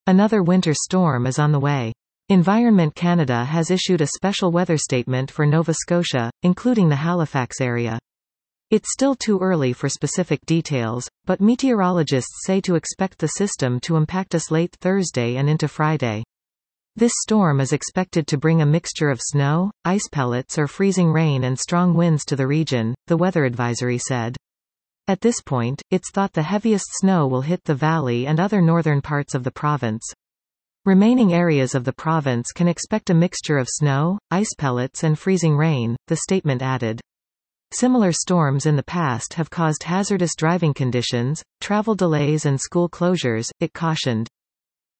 Another winter storm is on the way. Environment Canada has issued a special weather statement for Nova Scotia, including the Halifax area. It's still too early for specific details, but meteorologists say to expect the system to impact us late Thursday and into Friday. This storm is expected to bring a mixture of snow, ice pellets or freezing rain and strong winds to the region, the weather advisory said. At this point, it's thought the heaviest snow will hit the valley and other northern parts of the province. Remaining areas of the province can expect a mixture of snow, ice pellets and freezing rain, the statement added. Similar storms in the past have caused hazardous driving conditions, travel delays and school closures, it cautioned.